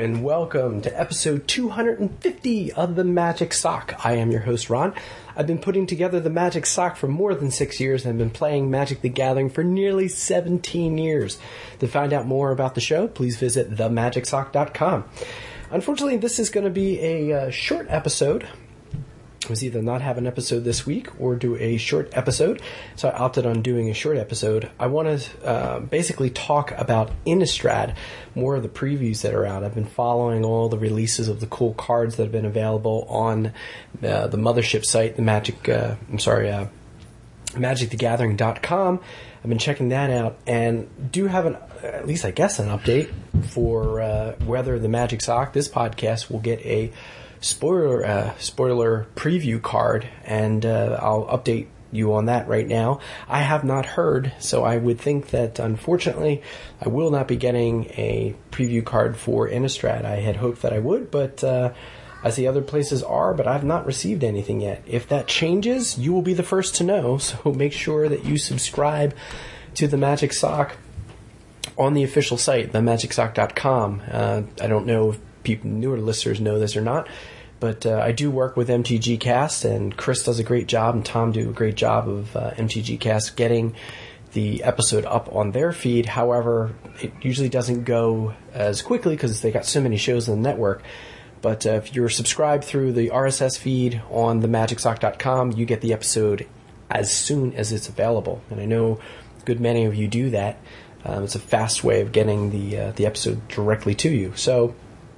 and welcome to episode 250 of the Magic Sock. I am your host, Ron. I've been putting together the Magic Sock for more than 6 years and have been playing Magic the Gathering for nearly 17 years. To find out more about the show, please visit themagicsock.com. Unfortunately, this is going to be a short episode. I was either not have an episode this week or do a short episode, so I opted on doing a short episode. I want to basically talk about Innistrad, more of the previews that are out. I've been following all the releases of the cool cards that have been available on the mothership site, the MagicTheGathering.com. I've been checking that out and do have at least I guess an update for whether the Magic Sock, this podcast, will get a spoiler preview card, and I'll update you on that right now. I have not heard, so I would think that unfortunately I will not be getting a preview card for Innistrad. I had hoped that I would, but I see other places are, but I've not received anything yet. If that changes, you will be the first to know, so make sure that you subscribe to the Magic Sock on the official site, themagicsock.com. I don't know if newer listeners know this or not, but I do work with MTG Cast, and Chris does a great job, and Tom do a great job of MTG Cast getting the episode up on their feed. However, it usually doesn't go as quickly because they got so many shows on the network. But if you're subscribed through the RSS feed on themagicsock.com, you get the episode as soon as it's available. And I know a good many of you do that. It's a fast way of getting the episode directly to you. So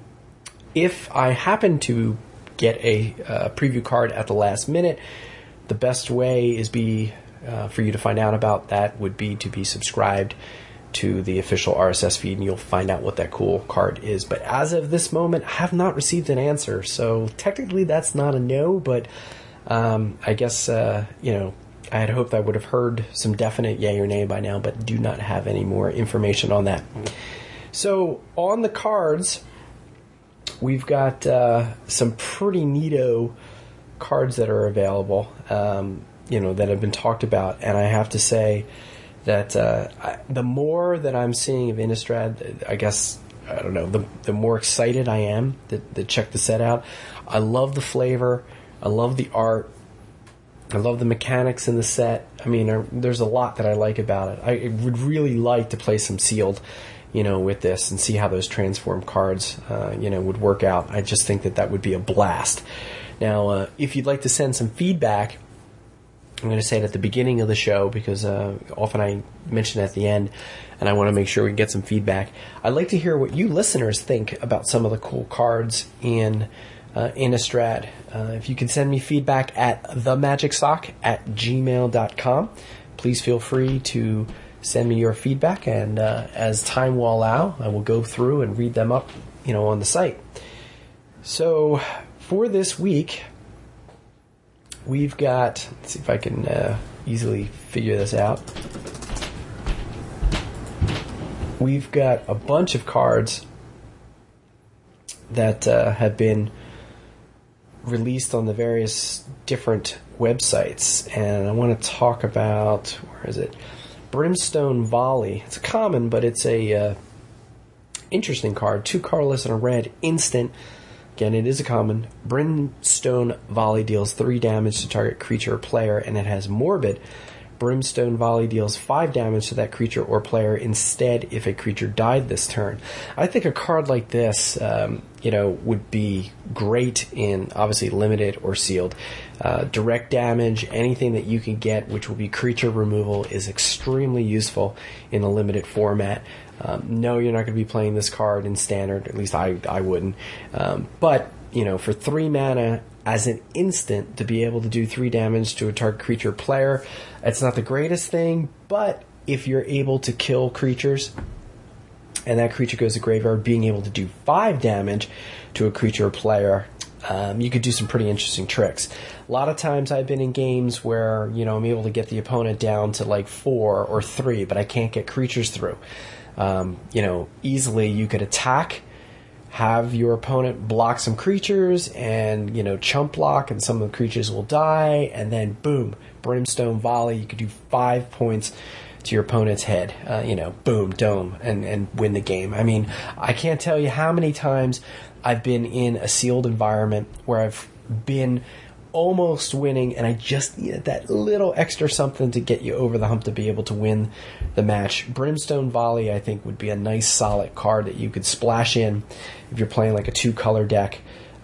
if I happen to get a preview card at the last minute, the best way is for you to find out about that would be to be subscribed to the official RSS feed, and you'll find out what that cool card is. But as of this moment, I have not received an answer, so technically that's not a no, but I guess, I had hoped I would have heard some definite yay or nay by now, but do not have any more information on that. So on the cards, we've got some pretty neato cards that are available, that have been talked about. And I have to say that the more that I'm seeing of Innistrad, the more excited I am to check the set out. I love the flavor. I love the art. I love the mechanics in the set. I mean, there's a lot that I like about it. I would really like to play some sealed with this and see how those transform cards, would work out. I just think that would be a blast. Now, if you'd like to send some feedback, I'm going to say it at the beginning of the show because often I mention it at the end, and I want to make sure we get some feedback. I'd like to hear what you listeners think about some of the cool cards in Innistrad. If you can send me feedback at themagicsock@gmail.com, please feel free to send me your feedback, and as time will allow, I will go through and read them up, on the site. So for this week, we've got, let's see if I can easily figure this out. We've got a bunch of cards that have been released on the various different websites, and I want to talk about, where is it? Brimstone Volley. It's a common, but it's a interesting card. 2 colorless and a red instant. Again, it is a common. Brimstone Volley deals 3 damage to target creature or player, and it has Morbid. Brimstone Volley deals 5 damage to that creature or player instead if a creature died this turn. I think a card like this, would be great in obviously limited or sealed. Direct damage, anything that you can get, which will be creature removal, is extremely useful in a limited format. No, you're not going to be playing this card in standard. At least I wouldn't. But for 3 mana as an instant to be able to do 3 damage to a target creature or player, it's not the greatest thing. But if you're able to kill creatures and that creature goes to graveyard, being able to do 5 damage to a creature or player, you could do some pretty interesting tricks. A lot of times I've been in games where, I'm able to get the opponent down to like 4 or 3, but I can't get creatures through. Easily you could attack, have your opponent block some creatures, and, chump block, and some of the creatures will die, and then boom, Brimstone Volley, you could do 5 points to your opponent's head, boom, dome, and win the game. I mean, I can't tell you how many times I've been in a sealed environment where I've been almost winning, and I just needed that little extra something to get you over the hump to be able to win the match. Brimstone Volley, I think, would be a nice solid card that you could splash in if you're playing like a 2-color deck.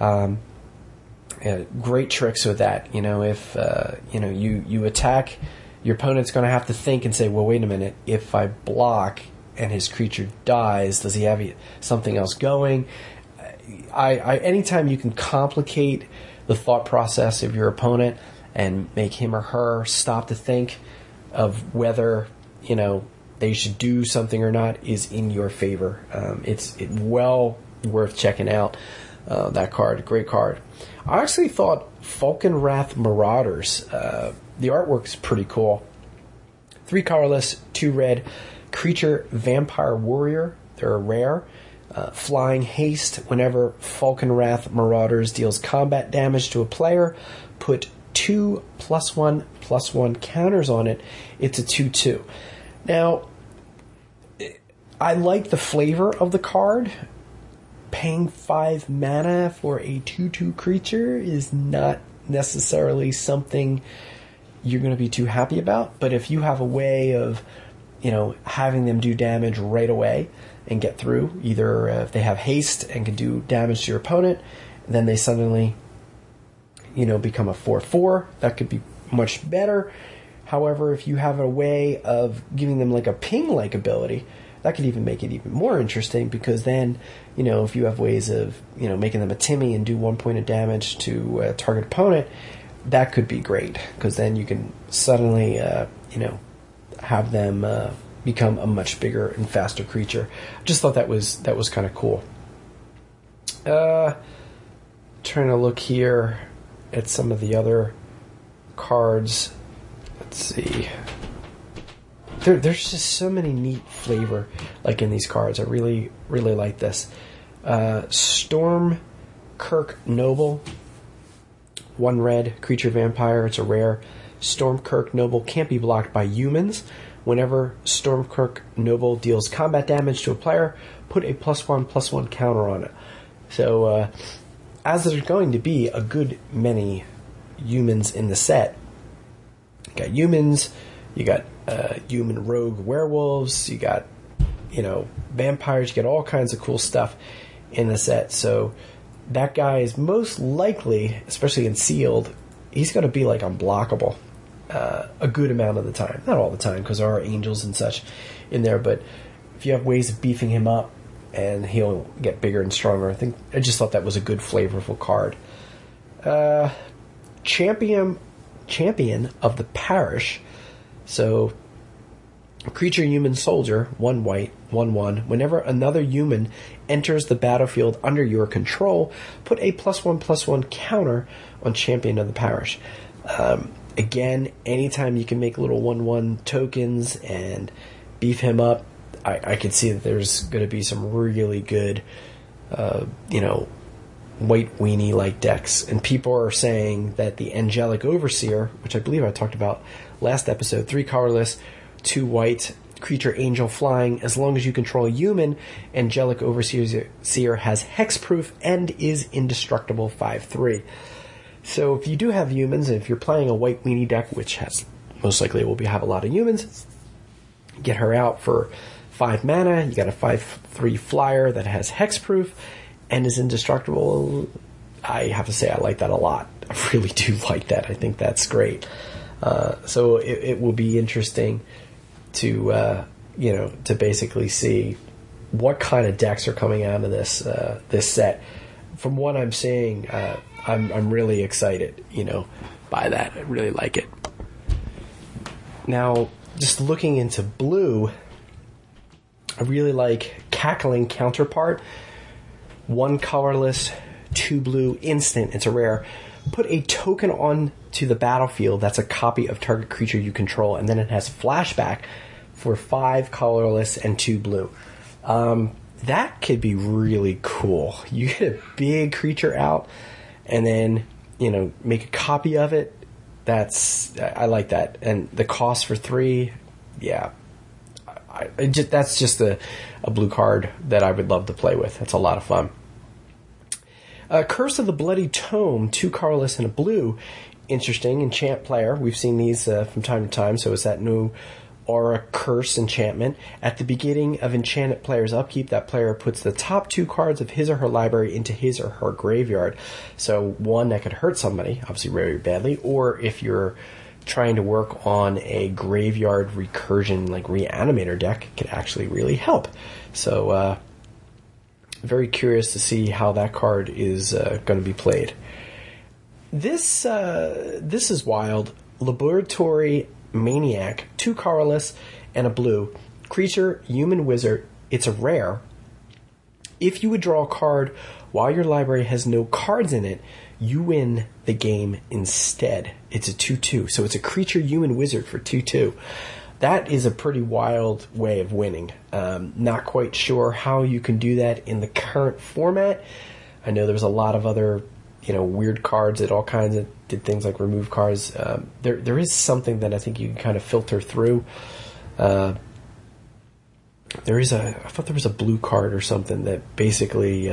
Great tricks with that. If you attack, your opponent's going to have to think and say, well, wait a minute, if I block and his creature dies, does he have something else going? Anytime you can complicate the thought process of your opponent and make him or her stop to think of whether they should do something or not is in your favor. It's well worth checking out that card. Great card. I actually thought Falkenrath Marauders, the artwork's pretty cool. 3 colorless, 2 red, creature vampire warrior. They're a rare. Flying haste. Whenever Falkenrath Marauders deals combat damage to a player, put 2 +1/+1 counters on it. It's a 2/2. Now, I like the flavor of the card. Paying 5 mana for a 2/2 creature is not necessarily something you're going to be too happy about. But if you have a way of, having them do damage right away and get through, either if they have haste and can do damage to your opponent, then they suddenly, become a 4/4. That could be much better. However, if you have a way of giving them like a ping-like ability, that could even make it even more interesting, because then, if you have ways of, making them a Timmy and do 1 point of damage to a target opponent, that could be great, because then you can suddenly, have them become a much bigger and faster creature. I just thought that was kind of cool. Trying to look here at some of the other cards. Let's see. There's just so many neat flavor like in these cards. I really, really like this. Stormkirk Noble. 1 red, creature vampire. It's a rare. Stormkirk Noble can't be blocked by humans. Whenever Stormkirk Noble deals combat damage to a player, put a +1/+1 counter on it. So, as there's going to be a good many humans in the set, you got humans, you got human rogue werewolves, you got, vampires, you get all kinds of cool stuff in the set. So that guy is most likely, especially in sealed, he's going to be like unblockable a good amount of the time. Not all the time, because there are angels and such in there, but if you have ways of beefing him up and he'll get bigger and stronger, I just thought that was a good flavorful card. Champion of the Parish. So, creature human soldier, 1 white, 1/1. Whenever another human enters the battlefield under your control, put a +1/+1 counter on Champion of the Parish. Again, anytime you can make little 1/1 tokens and beef him up, I can see that there's going to be some really good, white weenie-like decks. And people are saying that the Angelic Overseer, which I believe I talked about last episode, 3 colorless, 2 white, creature angel flying. As long as you control a human, Angelic Overseer has hexproof and is indestructible, 5/3. So if you do have humans, and if you're playing a white weenie deck, which has most likely will have a lot of humans, get her out for 5 mana. You got a 5/3 flyer that has hexproof and is indestructible. I have to say I like that a lot. I really do like that. I think that's great. So it will be interesting to to basically see what kind of decks are coming out of this set. From what I'm seeing, I'm really excited, by that. I really like it. Now, just looking into blue, I really like Cackling Counterpart. 1 colorless, 2 blue, instant. It's a rare. Put a token on to the battlefield that's a copy of target creature you control, and then it has flashback for 5 colorless and 2 blue. That could be really cool. You get a big creature out, and then, make a copy of it. I like that. And the cost for 3, yeah, that's just a blue card that I would love to play with. That's a lot of fun. Curse of the Bloody Tome, 2 colorless and a blue. Interesting enchant player. We've seen these from time to time. So is that new Aura Curse enchantment? At the beginning of enchanted player's upkeep, that player puts the top 2 cards of his or her library into his or her graveyard. So one, that could hurt somebody, obviously very badly, or if you're trying to work on a graveyard recursion like Reanimator deck, it could actually really help. So very curious to see how that card is going to be played. This is wild. Laboratory Maniac, 2 colorless and a blue. Creature, human wizard. It's a rare. If you would draw a card while your library has no cards in it, you win the game instead. It's a 2/2. So it's a creature, human wizard for 2/2. That is a pretty wild way of winning. Not quite sure how you can do that in the current format. I know there's a lot of other, weird cards that all kinds of did things like remove cards. There is something that I think you can kind of filter through. I thought there was a blue card or something that basically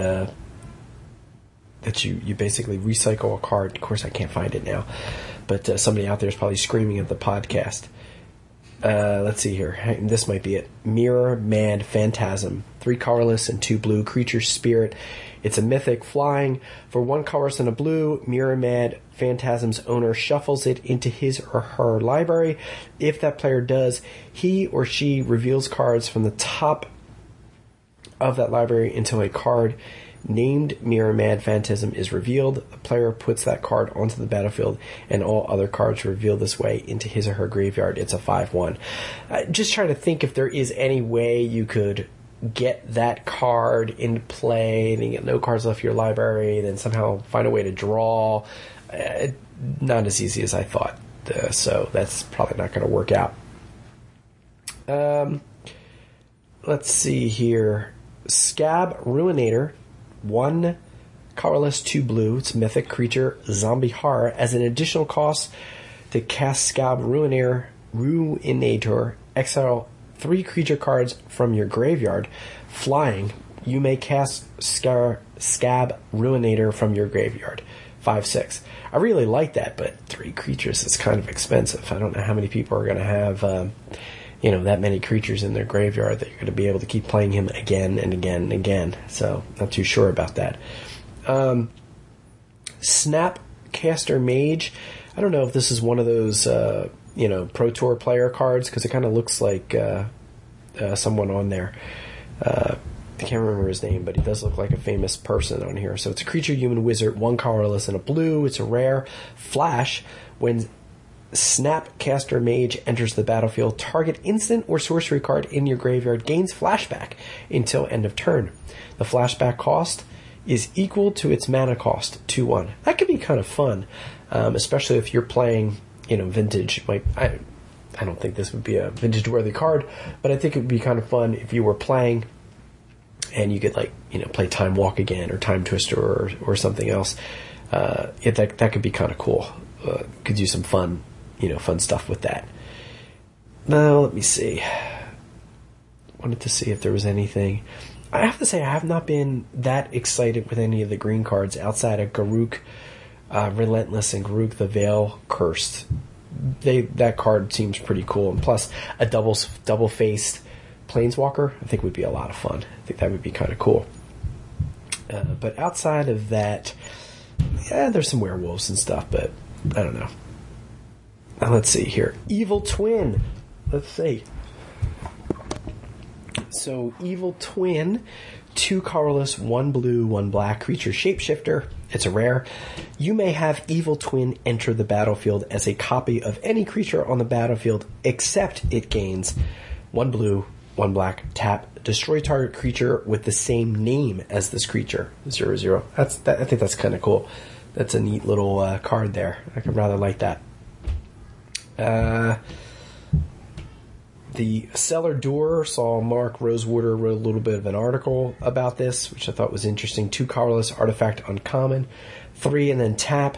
that you basically recycle a card. Of course, I can't find it now, but somebody out there is probably screaming at the podcast. Let's see here. This might be it. Mirror Mad Phantasm. 3 colorless and 2 blue. Creature spirit. It's a mythic flying. For 1 colorless and a blue, Mirror Mad Phantasm's owner shuffles it into his or her library. If that player does, he or she reveals cards from the top of that library until a card named Mirror Mad Phantasm is revealed. The player puts that card onto the battlefield, and all other cards revealed this way into his or her graveyard. It's a 5/1. Just trying to think if there is any way you could get that card into play, and you get no cards left in your library, then somehow find a way to draw. Not as easy as I thought, so that's probably not going to work out. Let's see here. Scab Ruinator. 1 colorless, 2 blue. It's a mythic creature, zombie horror. As an additional cost to cast Scab Ruinator, exile 3 creature cards from your graveyard. Flying, you may cast Scab Ruinator from your graveyard. 5/6. I really like that, but 3 creatures is kind of expensive. I don't know how many people are going to have that many creatures in their graveyard that you're going to be able to keep playing him again and again and again. So, not too sure about that. Snapcaster Mage. I don't know if this is one of those, Pro Tour player cards, because it kind of looks like someone on there. I can't remember his name, but he does look like a famous person on here. So it's a creature, human wizard, 1 colorless and a blue. It's a rare. Flash. When Snapcaster Mage enters the battlefield, target instant or sorcery card in your graveyard gains flashback until end of turn. The flashback cost is equal to its mana cost, 2/1. That could be kind of fun, especially if you're playing, vintage. I don't think this would be a vintage-worthy card, but I think it would be kind of fun if you were playing and you could, play Time Walk again or Time Twister or something else. That could be kind of cool. Could do some fun stuff with that. Now, let me see. Wanted to see if there was anything. I have to say, I have not been that excited with any of the green cards outside of Garruk Relentless and Garruk the Veil Cursed. That card seems pretty cool. And plus, a double-faced Planeswalker, I think would be a lot of fun. I think that would be kind of cool. But outside of that, there's some werewolves and stuff, but I don't know. Now let's see here. Evil Twin. Let's see. So, Evil Twin, 2 colorless, 1 blue, 1 black creature shapeshifter. It's a rare. You may have Evil Twin enter the battlefield as a copy of any creature on the battlefield, except it gains 1 blue, 1 black, tap, destroy target creature with the same name as this creature. 0/0. I think that's kind of cool. That's a neat little card there. I could rather like that. The Cellar Door, saw Mark Rosewater wrote a little bit of an article about this, which I thought was interesting. 2 colorless, artifact uncommon, 3 and then tap.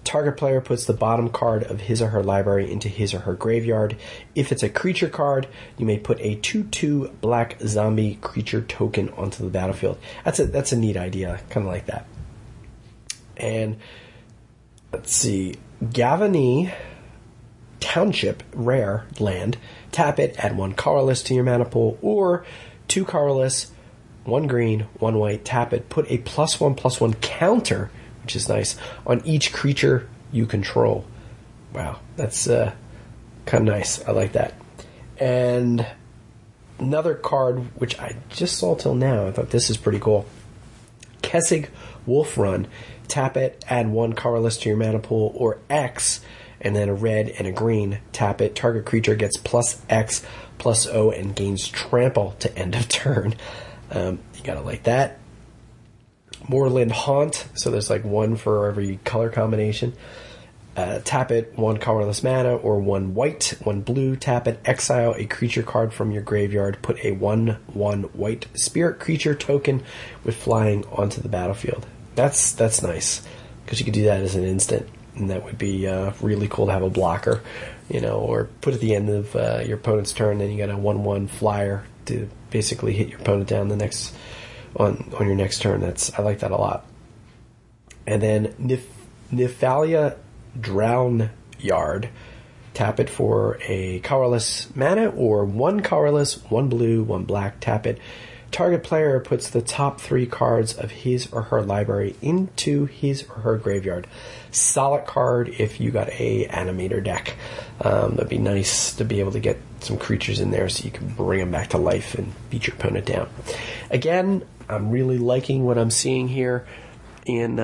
Target player puts the bottom card of his or her library into his or her graveyard. If it's a creature card, you may put a 2/2 black zombie creature token onto the battlefield. That's a neat idea. Kind of like that. And let's see. Gavany Township, rare land. Tap it, add 1 colorless to your mana pool, or 2 colorless, 1 green, 1 white. Tap it, put a +1/+1 counter, which is nice, on each creature you control. Wow, that's kind of nice. I like that. And another card, which I just saw till now, I thought this is pretty cool. Kessig Wolf Run. Tap it, add 1 colorless to your mana pool, or X, and then a red and a green. Tap it, target creature gets +X/+O and gains trample to end of turn. You gotta like that. Moorland Haunt, so there's like 1 for every color combination. Tap it, 1 colorless mana, or 1 white, 1 blue. Tap it, exile a creature card from your graveyard. Put a 1/1 white spirit creature token with flying onto the battlefield. That's nice, because you could do that as an instant, and that would be really cool to have a blocker, or put at the end of your opponent's turn. Then you got a 1/1 flyer to basically hit your opponent down on your next turn. I like that a lot. And then Nephalia Drown Yard. Tap it for a colorless mana, or 1 colorless, 1 blue, 1 black. Tap it. Target player puts the top 3 cards of his or her library into his or her graveyard. Solid card if you got a animator deck. That'd be nice to be able to get some creatures in there so you can bring them back to life and beat your opponent down. Again, I'm really liking what I'm seeing here in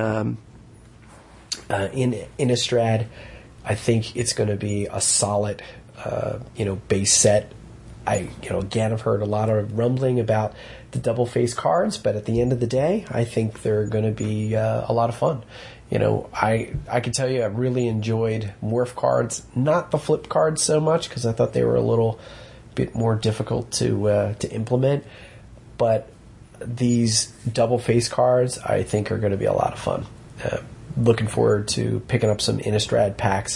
Innistrad. I think it's going to be a solid, base set. Again, I've heard a lot of rumbling about the double face cards, but at the end of the day, I think they're going to be a lot of fun. I can tell you I really enjoyed Morph cards, not the flip cards so much, because I thought they were a little bit more difficult to implement, but these double face cards I think are going to be a lot of fun. Looking forward to picking up some Innistrad packs,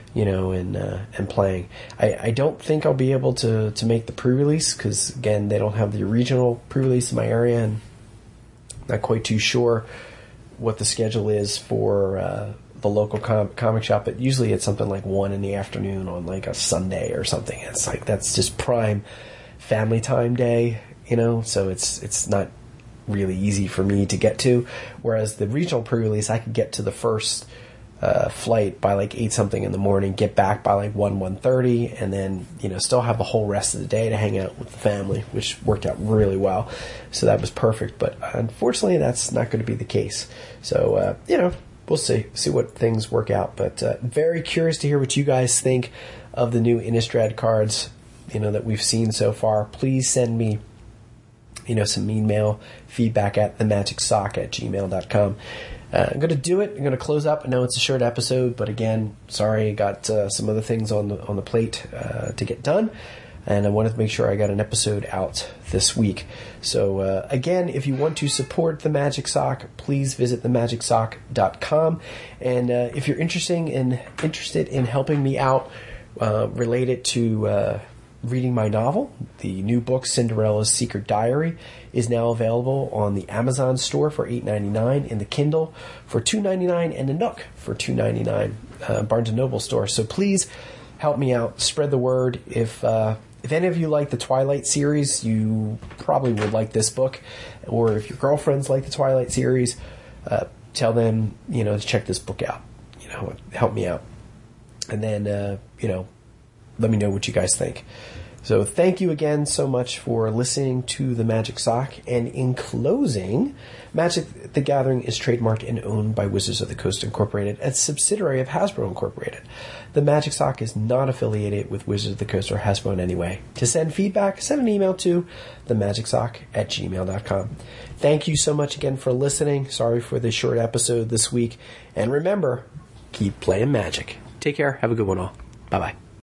and playing. I don't think I'll be able to make the pre-release, because again, they don't have the regional pre-release in my area, and not quite too sure what the schedule is for the local comic shop, but usually it's something like 1 in the afternoon on like a Sunday or something. It's like, that's just prime family time day, so it's not really easy for me to get to, whereas the regional pre-release, I could get to the first flight by like 8 something in the morning, get back by like 1:30, and then still have the whole rest of the day to hang out with the family, which worked out really well. So that was perfect, but unfortunately that's not going to be the case. So we'll see what things work out, but very curious to hear what you guys think of the new Innistrad cards that we've seen so far. Please send me some email feedback at themagicsock@gmail.com. I'm going to do it. I'm going to close up. I know it's a short episode, but again, sorry, I got some other things on the plate to get done, and I wanted to make sure I got an episode out this week. So again, if you want to support The Magic Sock, please visit themagicsock.com, and if you're interested in helping me out related to reading my novel, the new book Cinderella's Secret Diary is now available on the Amazon store for $8.99, in the Kindle for $2.99, and the Nook for $2.99, Barnes & Noble store. So please help me out, spread the word. If any of you like the Twilight series, you probably would like this book, or if your girlfriends like the Twilight series, tell them to check this book out. Help me out, and then let me know what you guys think. So thank you again so much for listening to The Magic Sock. And in closing, Magic the Gathering is trademarked and owned by Wizards of the Coast Incorporated, a subsidiary of Hasbro Incorporated. The Magic Sock is not affiliated with Wizards of the Coast or Hasbro in any way. To send feedback, send an email to themagicsock@gmail.com. Thank you so much again for listening. Sorry for the short episode this week. And remember, keep playing Magic. Take care. Have a good one all. Bye-bye.